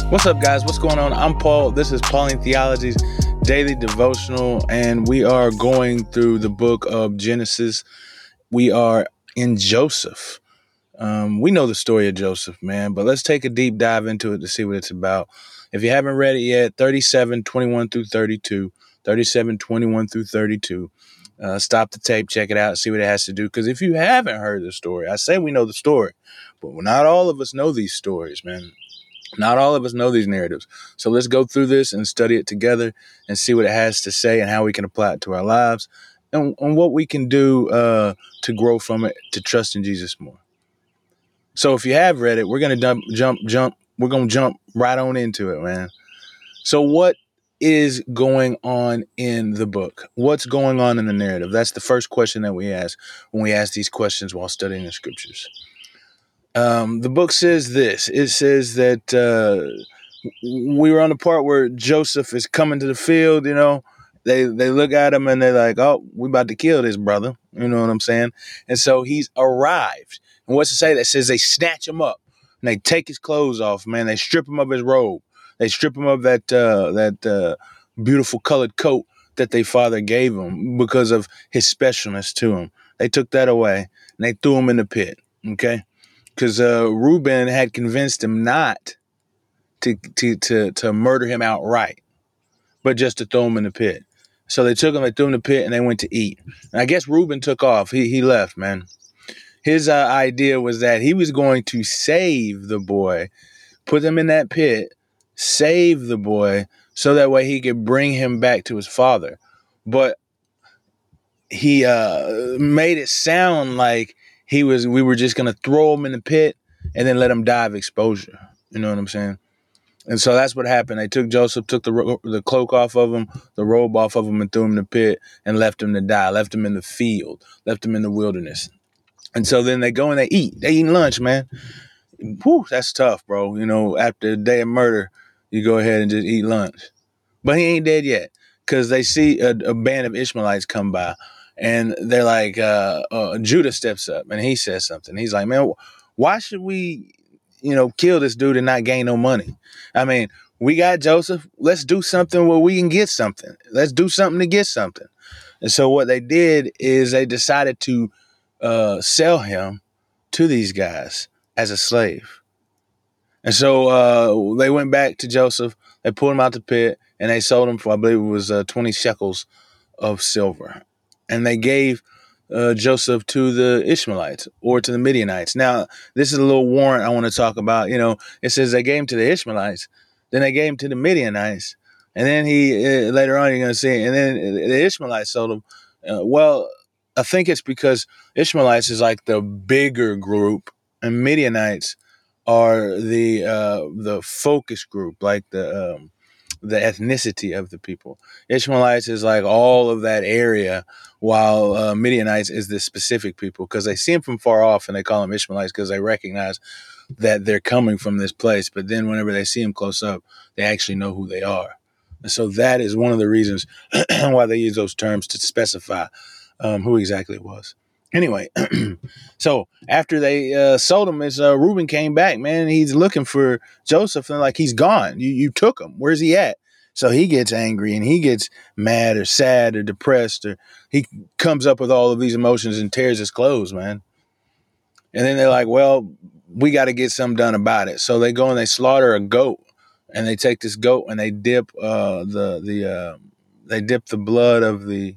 What's up, guys? What's going on? I'm Paul. This is Pauline Theology's daily devotional, and we are going through the book of Genesis. We are in Joseph. We know the story of Joseph, man, but let's take a deep dive into it to see what it's about. If you haven't read it yet, 37:21 through 32, 37:21 through 32. Stop the tape, check it out, see what it has to do. Because if you haven't heard the story, I say we know the story, but not all of us know these stories, man. Not all of us know these narratives. So let's go through this and study it together and see what it has to say and how we can apply it to our lives and what we can do to grow from it, to trust in Jesus more. So if you have read it, we're going to jump right on into it, man. So what is going on in the book? What's going on in the narrative? That's the first question that we ask when we ask these questions while studying the scriptures. The book says this. It says that we were on the part where Joseph is coming to the field, you know. They look at him and they're like, oh, we about to kill this brother. You know what I'm saying? And so he's arrived. And what's it say? That says they snatch him up and they take his clothes off, man. They strip him of his robe. They strip him of that beautiful colored coat that their father gave him because of his specialness to him. They took that away and they threw him in the pit, okay? Because Reuben had convinced him not to murder him outright, but just to throw him in the pit. So they took him, they threw him in the pit, and they went to eat. And I guess Reuben took off. He left, man. His idea was that he was going to save the boy, put him in that pit, save the boy, so that way he could bring him back to his father. But he made it sound like we were just going to throw him in the pit and then let him die of exposure. You know what I'm saying? And so that's what happened. They took Joseph, took the cloak off of him, the robe off of him, and threw him in the pit and left him to die, left him in the field, left him in the wilderness. And so then they go and they eat. They eat lunch, man. Whew, that's tough, bro. You know, after a day of murder, you go ahead and just eat lunch. But he ain't dead yet because they see a band of Ishmaelites come by. And they're like, Judah steps up and he says something. He's like, man, why should we, kill this dude and not gain no money? I mean, we got Joseph. Let's do something where we can get something. Let's do something to get something. And so what they did is they decided to sell him to these guys as a slave. And so they went back to Joseph. They pulled him out the pit and they sold him for, I believe it was 20 shekels of silver. And they gave Joseph to the Ishmaelites or to the Midianites. Now, this is a little warrant I want to talk about. You know, it says they gave him to the Ishmaelites, then they gave him to the Midianites, and then he later on you're going to see, and then the Ishmaelites sold him. Well, I think it's because Ishmaelites is like the bigger group, and Midianites are the focus group, like the ethnicity of the people. Ishmaelites is like all of that area, while Midianites is the specific people because they see them from far off and they call them Ishmaelites because they recognize that they're coming from this place. But then whenever they see them close up, they actually know who they are. And so that is one of the reasons why they use those terms to specify who exactly it was. Anyway, so after they sold him, Reuben came back, man. He's looking for Joseph and like he's gone. You took him. Where's he at? So he gets angry and he gets mad or sad or depressed, or he comes up with all of these emotions and tears his clothes, man. And then they're like, well, we got to get something done about it. So they go and they slaughter a goat, and they take this goat and they dip the blood of the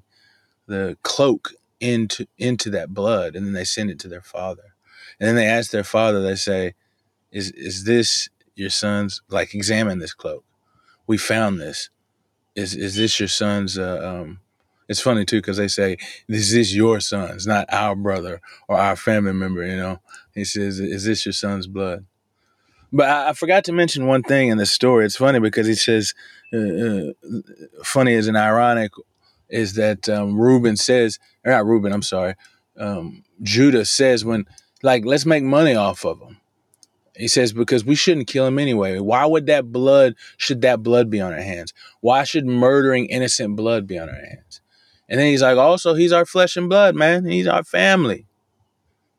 cloak into that blood, and then they send it to their father. And then they ask their father, they say, is this your son's? Like, examine this cloak. We found this. Is this your son's? It's funny too because they say, "Is this your son's, not our brother or our family member?" You know, he says, "Is this your son's blood?" But I forgot to mention one thing in the story. It's funny because he says, "Funny as an ironic." Is that Reuben says, or not Reuben, I'm sorry, Judah says when, like, let's make money off of him. He says, because we shouldn't kill him anyway. Why should that blood be on our hands? Why should murdering innocent blood be on our hands? And then he's like, also, he's our flesh and blood, man. He's our family.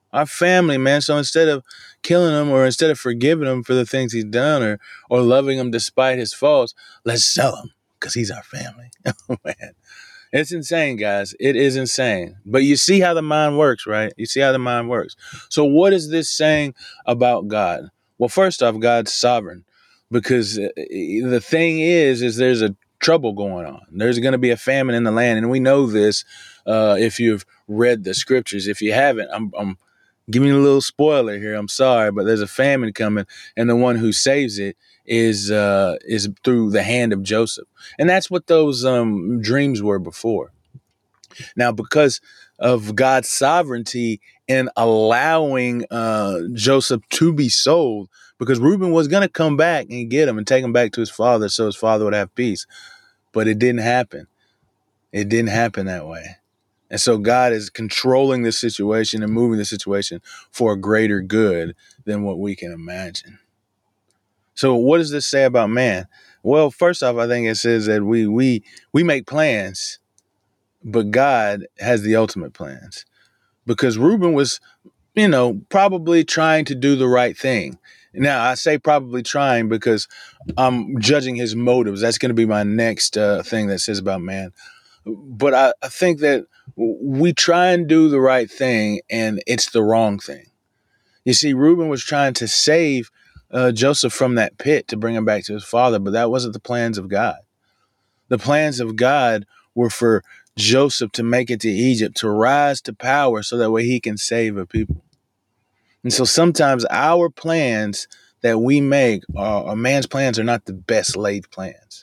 Our family, man. So instead of killing him or instead of forgiving him for the things he's done or loving him despite his faults, let's sell him because he's our family. Oh, man. It's insane, guys. It is insane. But you see how the mind works, right? You see how the mind works. So what is this saying about God? Well, first off, God's sovereign because the thing is there's a trouble going on. There's going to be a famine in the land. And we know this if you've read the scriptures. If you haven't, I'm giving you a little spoiler here. I'm sorry, but there's a famine coming, and the one who saves it is through the hand of Joseph, and that's what those dreams were before. Now, because of God's sovereignty in allowing Joseph to be sold, because Reuben was going to come back and get him and take him back to his father, so his father would have peace, but it didn't happen. It didn't happen that way. And so God is controlling the situation and moving the situation for a greater good than what we can imagine. So what does this say about man? Well, first off, I think it says that we make plans, but God has the ultimate plans. Because Reuben was, probably trying to do the right thing. Now, I say probably trying because I'm judging his motives. That's going to be my next thing that says about man. But I think that we try and do the right thing, and it's the wrong thing. You see, Reuben was trying to save Joseph from that pit to bring him back to his father, but that wasn't the plans of God. The plans of God were for Joseph to make it to Egypt, to rise to power so that way he can save a people. And so sometimes our plans that we make, a man's plans, are not the best laid plans.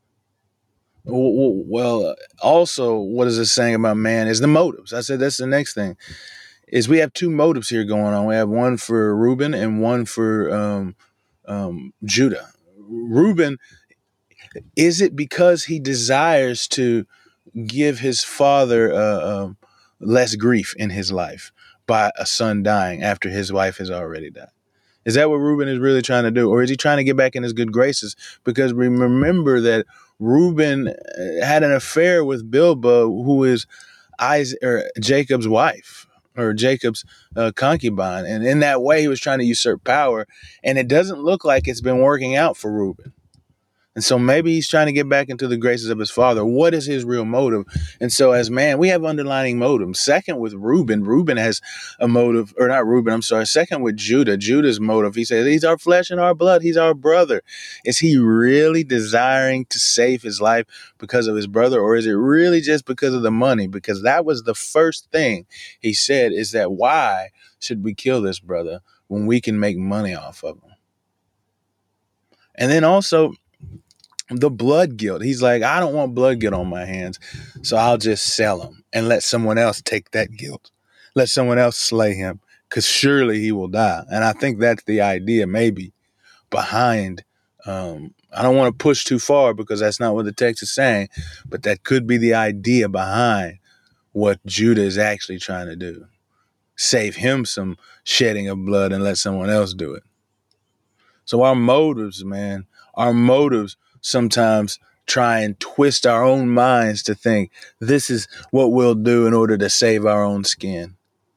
Well, also, what is this saying about man is the motives. I said that's the next thing, is we have two motives here going on. We have one for Reuben and one for Judah. Reuben, is it because he desires to give his father less grief in his life by a son dying after his wife has already died? Is that what Reuben is really trying to do? Or is he trying to get back in his good graces? Because we remember that Reuben had an affair with Bilhah, who is Jacob's wife, or Jacob's concubine. And in that way, he was trying to usurp power. And it doesn't look like it's been working out for Reuben. And so maybe he's trying to get back into the graces of his father. What is his real motive? And so as man, we have underlying motives. Second, with Reuben, Reuben has a motive, or not Reuben, I'm sorry. Second, with Judah, Judah's motive, he says, he's our flesh and our blood. He's our brother. Is he really desiring to save his life because of his brother? Or is it really just because of the money? Because that was the first thing he said, is that why should we kill this brother when we can make money off of him? And then also, the blood guilt. He's like, I don't want blood guilt on my hands, so I'll just sell him and let someone else take that guilt. Let someone else slay him, because surely he will die. And I think that's the idea maybe behind. I don't want to push too far because that's not what the text is saying, but that could be the idea behind what Judah is actually trying to do. Save him some shedding of blood and let someone else do it. So our motives, man, our motives sometimes try and twist our own minds to think this is what we'll do in order to save our own skin.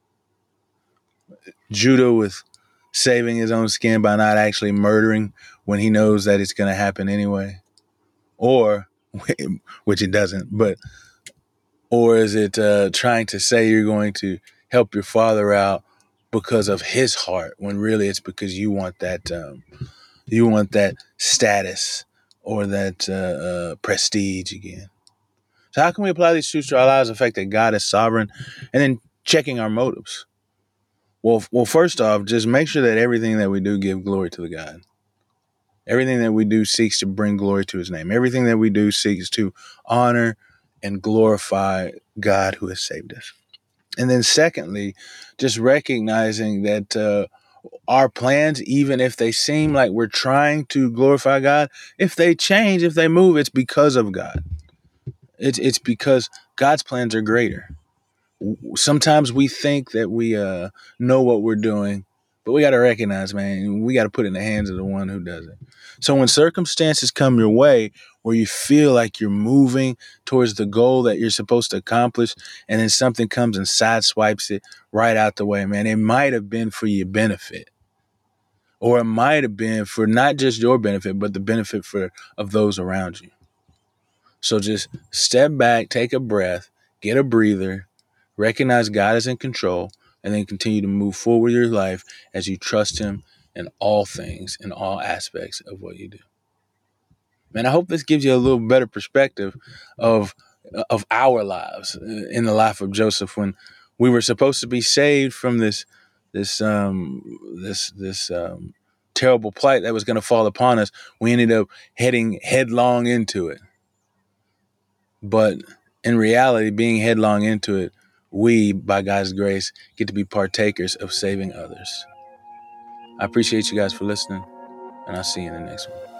Judah with saving his own skin by not actually murdering when he knows that it's going to happen anyway. Or, which it doesn't, but, or is it trying to say you're going to help your father out because of his heart when really it's because you want that status or that prestige again. So how can we apply these truths to our lives? The fact that God is sovereign, and then checking our motives. Well, first off, just make sure that everything that we do give glory to the God. Everything that we do seeks to bring glory to his name. Everything that we do seeks to honor and glorify God who has saved us. And then secondly, just recognizing that our plans, even if they seem like we're trying to glorify God, if they change, if they move, it's because of God. It's because God's plans are greater. Sometimes we think that we know what we're doing, But we got to recognize, man, we got to put it in the hands of the one who does it. So when circumstances come your way where you feel like you're moving towards the goal that you're supposed to accomplish, and then something comes and sideswipes it right out the way, man, it might have been for your benefit. Or it might have been for not just your benefit, but the benefit of those around you. So just step back, take a breath, get a breather, recognize God is in control, and then continue to move forward your life as you trust Him in all things, in all aspects of what you do. Man, I hope this gives you a little better perspective of our lives in the life of Joseph, when we were supposed to be saved from this terrible plight that was going to fall upon us. We ended up heading headlong into it. But in reality, being headlong into it, we, by God's grace, get to be partakers of saving others. I appreciate you guys for listening, and I'll see you in the next one.